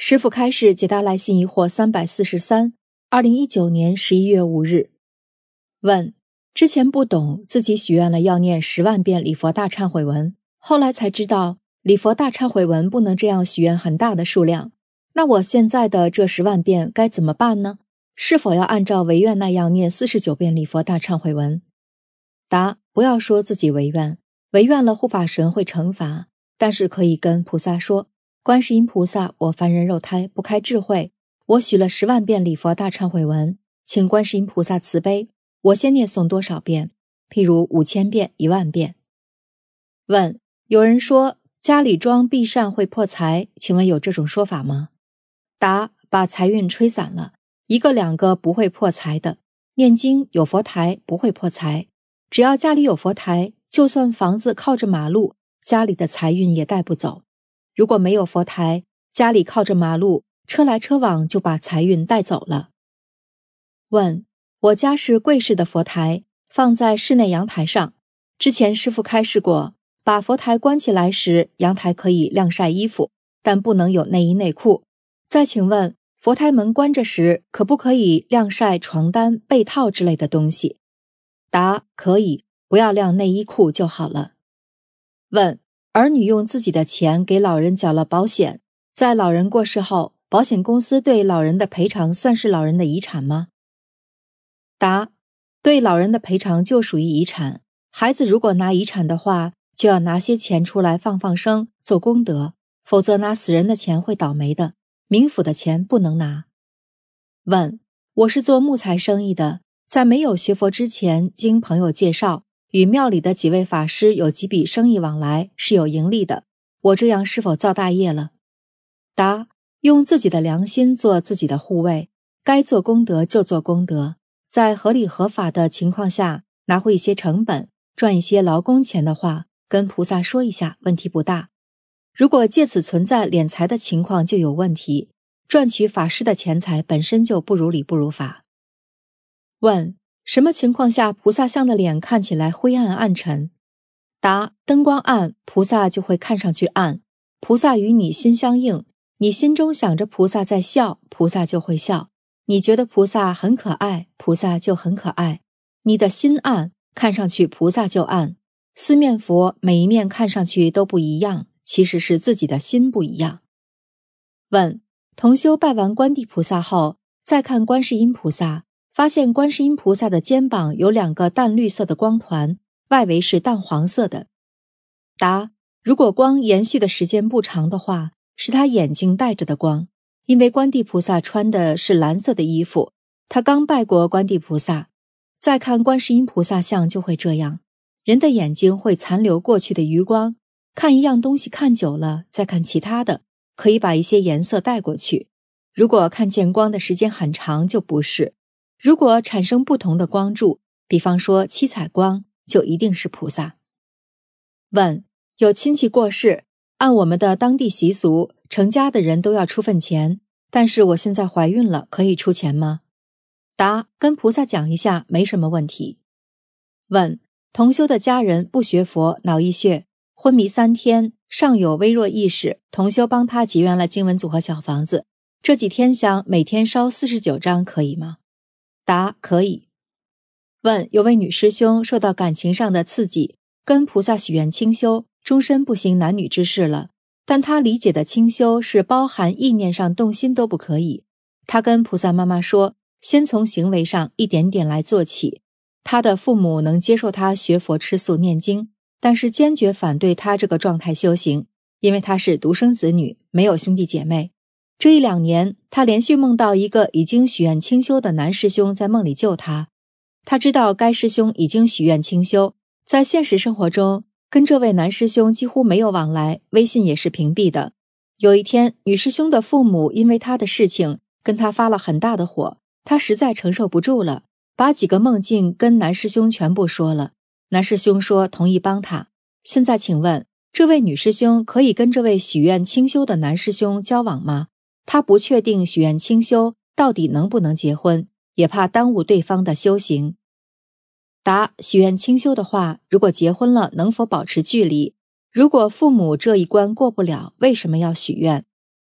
师父开示解答来信疑惑343， 2019年11月5日。问：之前不懂，自己许愿了要念10万遍礼佛大忏悔文，后来才知道礼佛大忏悔文不能这样许愿很大的数量，那我现在的这10万遍该怎么办呢？是否要按照违愿那样念49遍礼佛大忏悔文？答：不要说自己违愿，违愿了护法神会惩罚，但是可以跟菩萨说，观世音菩萨，我凡人肉胎不开智慧，我许了10万遍礼佛大忏悔文，请观世音菩萨慈悲，我先念诵多少遍？譬如5000遍、10000遍。问：有人说家里装壁扇会破财，请问有这种说法吗？答：把财运吹散了，一个两个不会破财的。念经有佛台不会破财，只要家里有佛台，就算房子靠着马路，家里的财运也带不走。如果没有佛台，家里靠着马路，车来车往就把财运带走了。问：我家是柜式的佛台，放在室内阳台上，之前师父开示过，把佛台关起来时，阳台可以晾晒衣服，但不能有内衣内裤。再请问，佛台门关着时，可不可以晾晒床单、被套之类的东西？答：可以，不要晾内衣裤就好了。问：儿女用自己的钱给老人缴了保险，在老人过世后，保险公司对老人的赔偿算是老人的遗产吗？答：对老人的赔偿就属于遗产，孩子如果拿遗产的话，就要拿些钱出来放生，做功德，否则拿死人的钱会倒霉的，冥府的钱不能拿。问：我是做木材生意的，在没有学佛之前，经朋友介绍，与庙里的几位法师有几笔生意往来，是有盈利的，我这样是否造大业了？答：用自己的良心做自己的护卫，该做功德就做功德，在合理合法的情况下，拿回一些成本，赚一些劳工钱的话，跟菩萨说一下，问题不大。如果借此存在敛财的情况就有问题，赚取法师的钱财本身就不如理不如法。问：什么情况下菩萨像的脸看起来灰暗暗沉？答：灯光暗，菩萨就会看上去暗。菩萨与你心相应，你心中想着菩萨在笑，菩萨就会笑。你觉得菩萨很可爱，菩萨就很可爱。你的心暗，看上去菩萨就暗。四面佛每一面看上去都不一样，其实是自己的心不一样。问：同修拜完观地菩萨后，再看观世音菩萨，发现观世音菩萨的肩膀有2个淡绿色的光团，外围是淡黄色的。答：如果光延续的时间不长的话，是他眼睛带着的光，因为观地菩萨穿的是蓝色的衣服，他刚拜过观地菩萨。再看观世音菩萨像就会这样，人的眼睛会残留过去的余光，看一样东西看久了，再看其他的，可以把一些颜色带过去。如果看见光的时间很长就不是，如果产生不同的光柱，比方说七彩光，就一定是菩萨。问：有亲戚过世，按我们的当地习俗，成家的人都要出份钱，但是我现在怀孕了，可以出钱吗？答：跟菩萨讲一下，没什么问题。问：同修的家人不学佛，脑溢血，昏迷3天，尚有微弱意识，同修帮他结缘了经文组合小房子，这几天香每天烧49张可以吗？答：可以。问：有位女师兄受到感情上的刺激，跟菩萨许愿清修，终身不行男女之事了，但她理解的清修是包含意念上动心都不可以。她跟菩萨妈妈说，先从行为上一点点来做起。她的父母能接受她学佛吃素念经，但是坚决反对她这个状态修行，因为她是独生子女，没有兄弟姐妹。这1-2年，她连续梦到一个已经许愿清修的男师兄在梦里救她。她知道该师兄已经许愿清修，在现实生活中跟这位男师兄几乎没有往来，微信也是屏蔽的。有一天，女师兄的父母因为她的事情跟她发了很大的火，她实在承受不住了，把几个梦境跟男师兄全部说了。男师兄说同意帮她。现在请问，这位女师兄可以跟这位许愿清修的男师兄交往吗？她不确定许愿清修到底能不能结婚，也怕耽误对方的修行。答：许愿清修的话，如果结婚了能否保持距离？如果父母这一关过不了，为什么要许愿？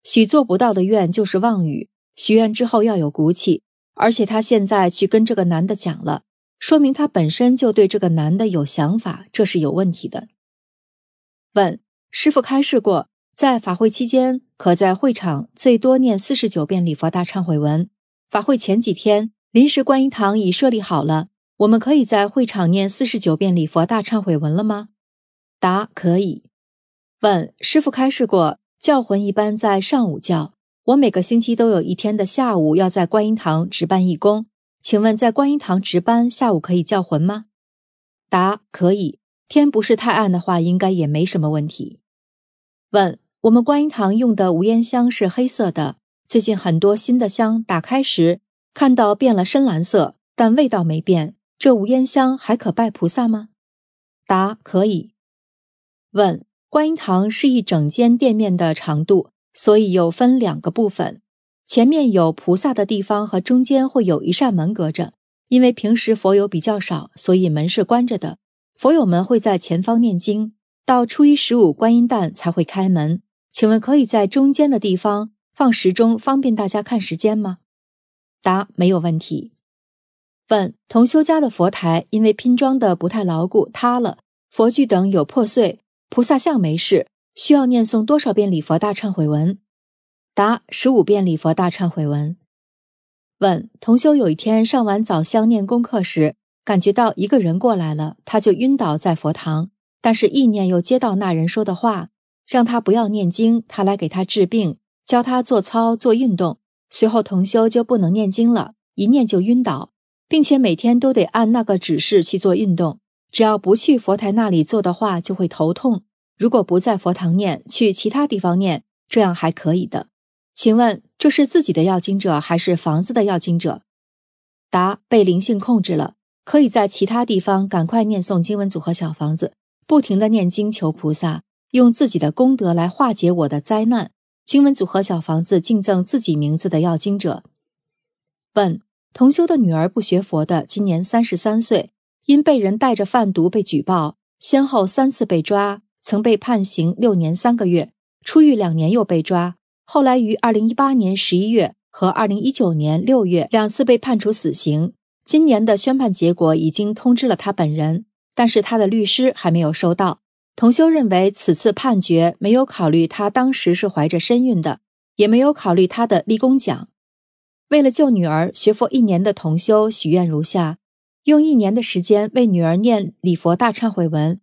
许做不到的愿就是妄语，许愿之后要有骨气，而且他现在去跟这个男的讲了，说明他本身就对这个男的有想法，这是有问题的。问：师父开示过，在法会期间可在会场最多念49遍礼佛大忏悔文，法会前几天临时观音堂已设立好了，我们可以在会场念49遍礼佛大忏悔文了吗？答：可以。问：师父开示过，教魂一般在上午教，我每个星期都有一天的下午要在观音堂值班义工，请问在观音堂值班下午可以叫魂吗？答：可以，天不是太暗的话应该也没什么问题。问：我们观音堂用的无烟香是黑色的，最近很多新的香打开时看到变了深蓝色，但味道没变，这无烟香还可拜菩萨吗？答：可以。问：观音堂是一整间店面的长度，所以有分2个部分，前面有菩萨的地方和中间会有一扇门隔着，因为平时佛友比较少，所以门是关着的，佛友们会在前方念经，到初一15观音诞才会开门，请问可以在中间的地方放时钟，方便大家看时间吗？答：没有问题。问：同修家的佛台因为拼装的不太牢固塌了，佛具等有破碎，菩萨像没事，需要念诵多少遍礼佛大忏悔文？答：15遍礼佛大忏悔文。问：同修有一天上完早香念功课时，感觉到一个人过来了，他就晕倒在佛堂，但是意念又接到那人说的话，让他不要念经，他来给他治病，教他做操做运动，随后同修就不能念经了，一念就晕倒，并且每天都得按那个指示去做运动，只要不去佛台那里做的话就会头痛，如果不在佛堂念，去其他地方念，这样还可以的。请问这是自己的要经者还是房子的要经者？答：被灵性控制了，可以在其他地方赶快念诵经文组合小房子，不停地念经求菩萨，用自己的功德来化解我的灾难，经文组合小房子敬赠自己名字的要经者。问：同修的女儿不学佛的，今年33岁，因被人带着贩毒被举报，先后3次被抓，曾被判刑6年3个月，出狱2年又被抓，后来于2018年11月和2019年6月2次被判处死刑。今年的宣判结果已经通知了他本人，但是他的律师还没有收到。同修认为此次判决没有考虑他当时是怀着身孕的，也没有考虑他的立功奖。为了救女儿，学佛1年的同修许愿如下：用1年的时间为女儿念礼佛大忏悔文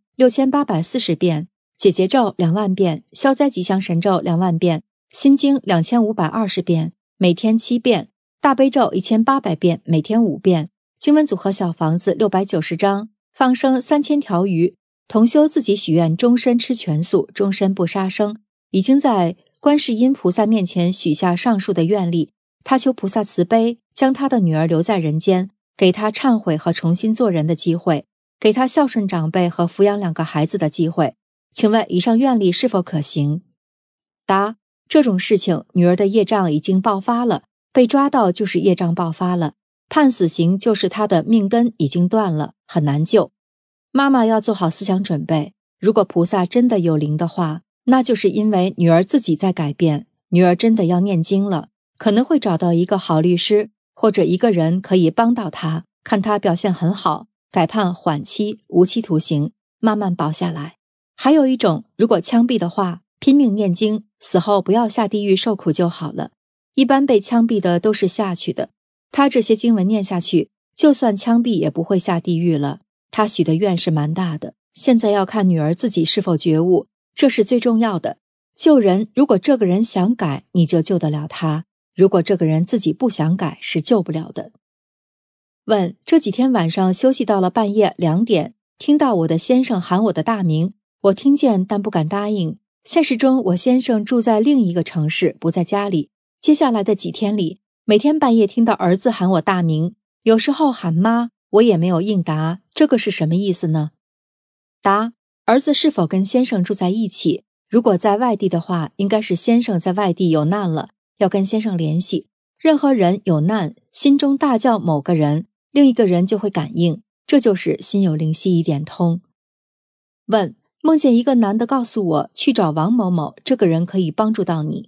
6840遍，解结咒2万遍，消灾吉祥神咒2万遍，心经2520遍，每天7遍，大悲咒1800遍，每天5遍，经文组合小房子690张，放生3000条鱼。同修自己许愿终身吃全素，终身不杀生，已经在观世音菩萨面前许下上述的愿力。他求菩萨慈悲，将他的女儿留在人间，给他忏悔和重新做人的机会，给他孝顺长辈和抚养2个孩子的机会。请问以上愿力是否可行？答：这种事情，女儿的业障已经爆发了，被抓到就是业障爆发了，判死刑就是她的命根已经断了，很难救。妈妈要做好思想准备，如果菩萨真的有灵的话，那就是因为女儿自己在改变，女儿真的要念经了，可能会找到一个好律师，或者一个人可以帮到她，看她表现很好，改判缓期、无期徒刑，慢慢保下来。还有一种，如果枪毙的话，拼命念经，死后不要下地狱受苦就好了。一般被枪毙的都是下去的，他这些经文念下去，就算枪毙也不会下地狱了。他许的愿是蛮大的，现在要看女儿自己是否觉悟，这是最重要的。救人，如果这个人想改，你就救得了他；如果这个人自己不想改，是救不了的。问：这几天晚上休息到了半夜2点，听到我的先生喊我的大名，我听见但不敢答应。现实中我先生住在另一个城市，不在家里。接下来的几天里，每天半夜听到儿子喊我大名，有时候喊妈，我也没有应答，这个是什么意思呢？答：儿子是否跟先生住在一起？如果在外地的话，应该是先生在外地有难了，要跟先生联系。任何人有难，心中大叫某个人，另一个人就会感应，这就是心有灵犀一点通。问：梦见一个男的告诉我去找王某某，这个人可以帮助到你。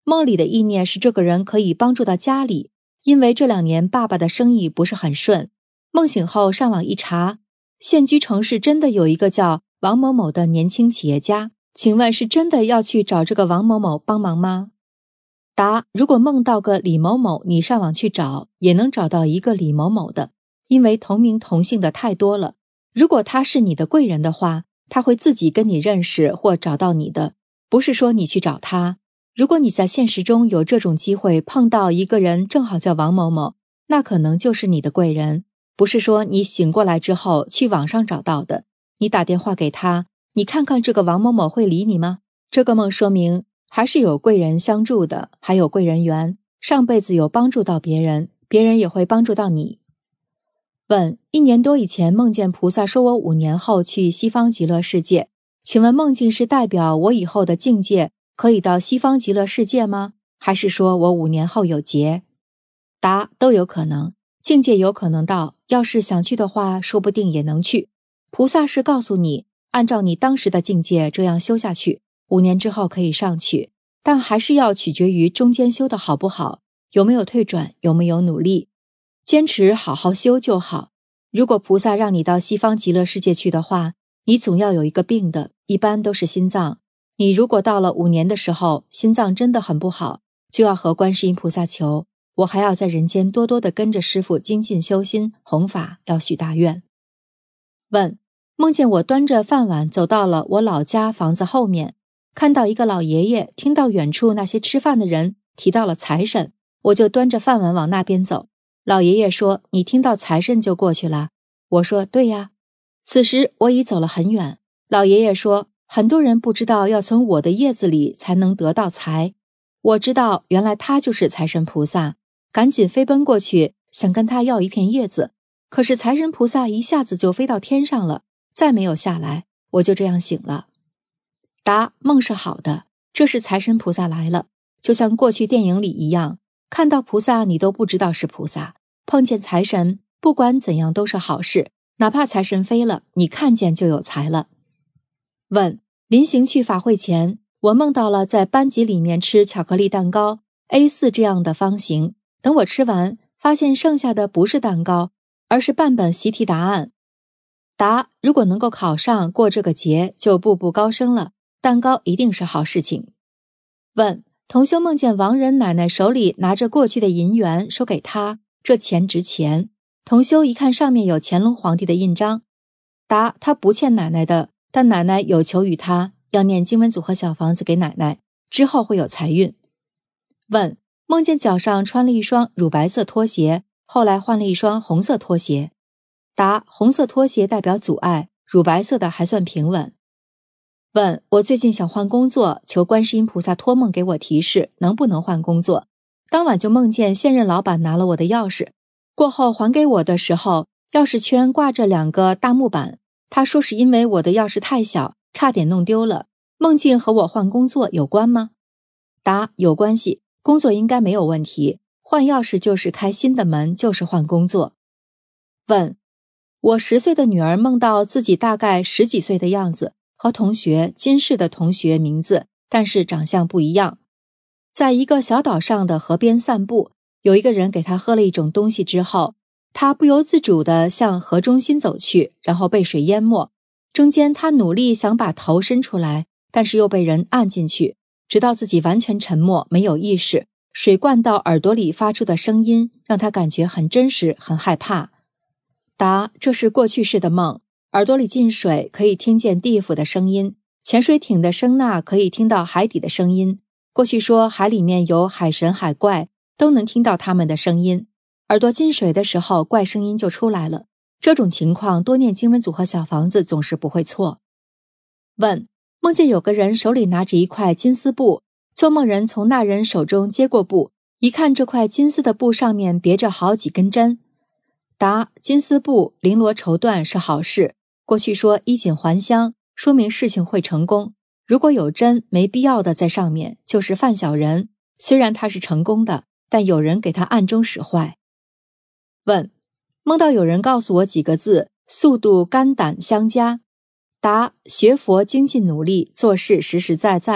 梦里的意念是这个人可以帮助到家里，因为这2年爸爸的生意不是很顺。梦醒后上网一查，现居城市真的有一个叫王某某的年轻企业家，请问是真的要去找这个王某某帮忙吗？答：如果梦到个李某某，你上网去找，也能找到一个李某某的，因为同名同姓的太多了。如果他是你的贵人的话，他会自己跟你认识或找到你的，不是说你去找他。如果你在现实中有这种机会碰到一个人正好叫王某某，那可能就是你的贵人，不是说你醒过来之后去网上找到的。你打电话给他，你看看这个王某某会理你吗？这个梦说明还是有贵人相助的，还有贵人缘，上辈子有帮助到别人，别人也会帮助到你。问：1年多以前梦见菩萨说我5年后去西方极乐世界，请问梦境是代表我以后的境界可以到西方极乐世界吗？还是说我5年后有劫？答：都有可能，境界有可能到，要是想去的话，说不定也能去。菩萨是告诉你，按照你当时的境界这样修下去，5年之后可以上去，但还是要取决于中间修的好不好，有没有退转，有没有努力，坚持好好修就好。如果菩萨让你到西方极乐世界去的话，你总要有一个病的，一般都是心脏。你如果到了5年的时候，心脏真的很不好，就要和观世音菩萨求，我还要在人间多多的跟着师父精进修心弘法，要许大愿。问：梦见我端着饭碗走到了我老家房子后面，看到一个老爷爷，听到远处那些吃饭的人提到了财神，我就端着饭碗往那边走。老爷爷说：你听到财神就过去了？我说：对呀。此时我已走了很远。老爷爷说：很多人不知道要从我的叶子里才能得到财。我知道原来他就是财神菩萨，赶紧飞奔过去，想跟他要一片叶子。可是财神菩萨一下子就飞到天上了，再没有下来，我就这样醒了。答：梦是好的，这是财神菩萨来了，就像过去电影里一样，看到菩萨你都不知道是菩萨，碰见财神不管怎样都是好事，哪怕财神飞了，你看见就有财了。问：临行去法会前，我梦到了在班级里面吃巧克力蛋糕 A4 这样的方形，等我吃完，发现剩下的不是蛋糕，而是半本习题答案。答：如果能够考上过这个节，就步步高升了，蛋糕一定是好事情。问：同修梦见亡人奶奶手里拿着过去的银元，说给他，这钱值钱。同修一看上面有乾隆皇帝的印章。答：他不欠奶奶的，但奶奶有求于他，要念经文组和小房子给奶奶，之后会有财运。问：梦见脚上穿了一双乳白色拖鞋，后来换了一双红色拖鞋。答：红色拖鞋代表阻碍，乳白色的还算平稳。问：我最近想换工作，求观世音菩萨托梦给我提示，能不能换工作？当晚就梦见现任老板拿了我的钥匙，过后还给我的时候，钥匙圈挂着2个大木板，他说是因为我的钥匙太小，差点弄丢了。梦境和我换工作有关吗？答：有关系，工作应该没有问题，换钥匙就是开新的门，就是换工作。问：我10岁的女儿梦到自己大概10几岁的样子，和同学今世的同学名字，但是长相不一样。在一个小岛上的河边散步，有一个人给他喝了一种东西之后，他不由自主地向河中心走去，然后被水淹没。中间他努力想把头伸出来，但是又被人按进去，直到自己完全沉默，没有意识，水灌到耳朵里发出的声音让他感觉很真实，很害怕。答：这是过去式的梦，耳朵里进水可以听见地府的声音，潜水艇的声呐可以听到海底的声音。过去说海里面有海神海怪，都能听到他们的声音。耳朵进水的时候，怪声音就出来了。这种情况多念经文组和小房子总是不会错。问：梦见有个人手里拿着一块金丝布，做梦人从那人手中接过布，一看这块金丝的布上面别着好几根针。答：金丝布绫罗绸缎是好事，过去说衣锦还乡，说明事情会成功。如果有针没必要的在上面，就是犯小人，虽然他是成功的，但有人给他暗中使坏。问：梦到有人告诉我几个字，速度肝胆相加。答：学佛精进努力，做事实实在在，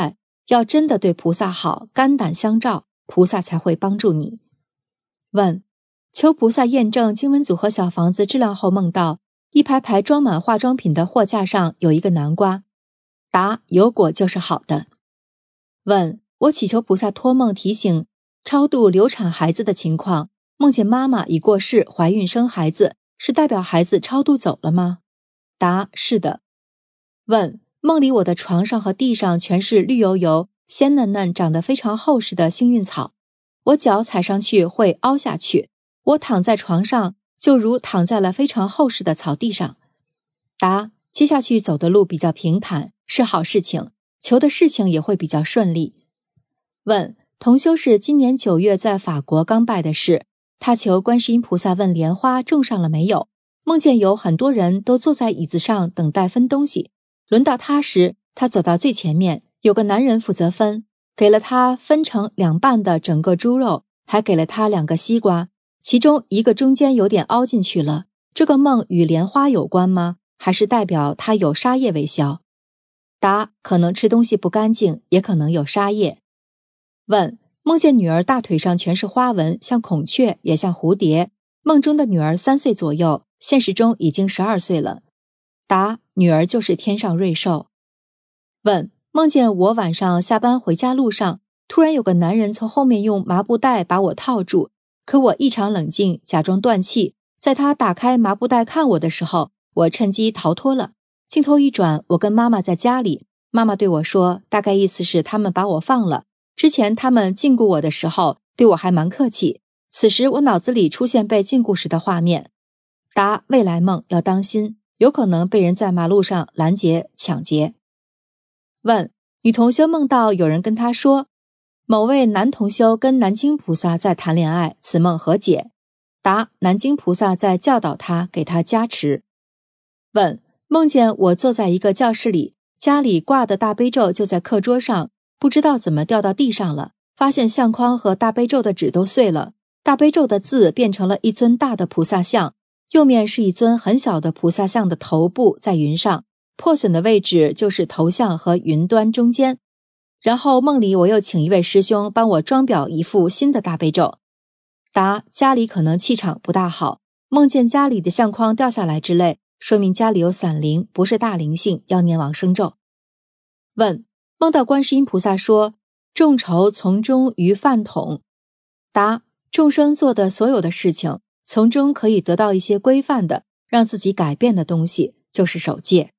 要真的对菩萨好，肝胆相照，菩萨才会帮助你。问：求菩萨验证经文组和小房子质量后梦到一排排装满化妆品的货架上有一个南瓜。答：有果就是好的。问：我祈求菩萨托梦提醒超度流产孩子的情况，梦见妈妈已过世，怀孕生孩子，是代表孩子超度走了吗？答：是的。问：梦里我的床上和地上全是绿油油、鲜嫩嫩、长得非常厚实的幸运草，我脚踩上去会凹下去，我躺在床上就如躺在了非常厚实的草地上。答：接下去走的路比较平坦，是好事情，求的事情也会比较顺利。问：同修是今年9月在法国刚拜的事，他求观世音菩萨问莲花种上了没有，梦见有很多人都坐在椅子上等待分东西，轮到他时，他走到最前面，有个男人负责分，给了他分成2半的整个猪肉，还给了他2个西瓜，其中一个中间有点凹进去了。这个梦与莲花有关吗？还是代表他有杀业未消？答：可能吃东西不干净，也可能有杀业。问：梦见女儿大腿上全是花纹，像孔雀也像蝴蝶，梦中的女儿3岁左右，现实中已经12岁了。答：女儿就是天上瑞兽。问：梦见我晚上下班回家路上，突然有个男人从后面用麻布袋把我套住，可我异常冷静，假装断气，在他打开麻布袋看我的时候，我趁机逃脱了。镜头一转，我跟妈妈在家里，妈妈对我说，大概意思是他们把我放了，之前他们禁锢我的时候对我还蛮客气。此时我脑子里出现被禁锢时的画面。答：未来梦要当心，有可能被人在马路上拦截抢劫。问：女同修梦到有人跟她说，某位男同修跟南京菩萨在谈恋爱，此梦何解？答：南京菩萨在教导他，给他加持。问：梦见我坐在一个教室里，家里挂的大悲咒就在课桌上，不知道怎么掉到地上了，发现相框和大悲咒的纸都碎了，大悲咒的字变成了一尊大的菩萨像，右面是一尊很小的菩萨像的头部在云上，破损的位置就是头像和云端中间。然后梦里我又请一位师兄帮我装裱一副新的大悲咒。答：家里可能气场不大好，梦见家里的相框掉下来之类，说明家里有散灵，不是大灵性，要念往生咒。问：梦到观世音菩萨说，众筹从中于饭桶。答：众生做的所有的事情，从中可以得到一些规范的，让自己改变的东西，就是守戒。